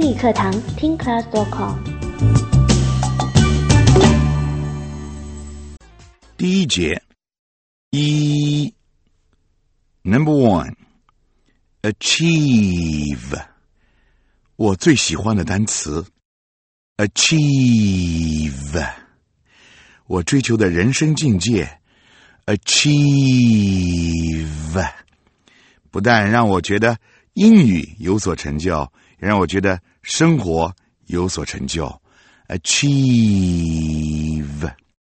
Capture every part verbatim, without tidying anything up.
英语课堂听 class dot com。 第一节一 Number one Achieve 我最喜欢的单词 Achieve 我追求的人生境界 Achieve 不但让我觉得英语有所成就，也让我觉得生活有所成就 Achieve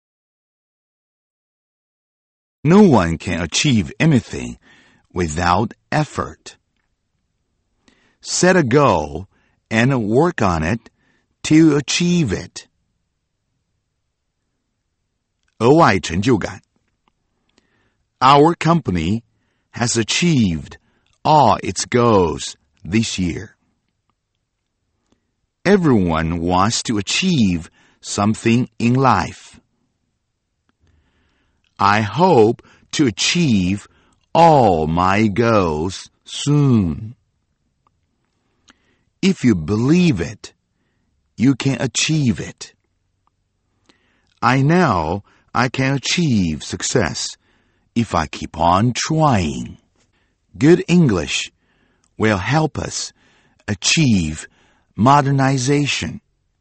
No one can achieve anything without effort. Set a goal and work on it to achieve it. 额外成就感 Our company has achieved all its goals this year. Everyone wants to achieve something in life. I hope to achieve all my goals soon. If you believe it, you can achieve it. I know I can achieve success if I keep on trying. Good English will help us achieve modernization.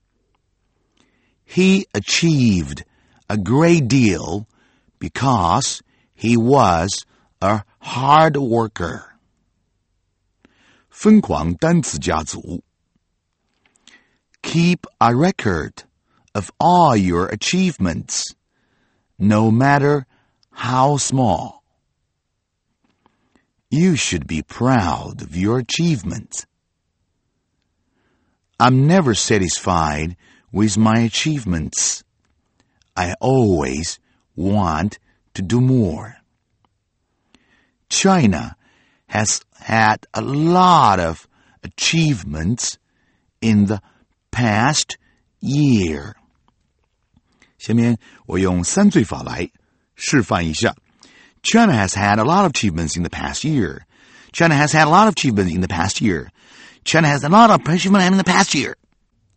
He achieved a great deal because he was a hard worker. 疯狂单词家族 Keep a record of all your achievements, no matter how small. You should be proud of your achievements. I'm never satisfied with my achievements. I always want to do more. China has had a lot of achievements in the past year. 下面我用三罪法来示范一下。China has had a lot of achievements in the past year. China has had a lot of achievements in the past year. China has a lot of achievements in the past year.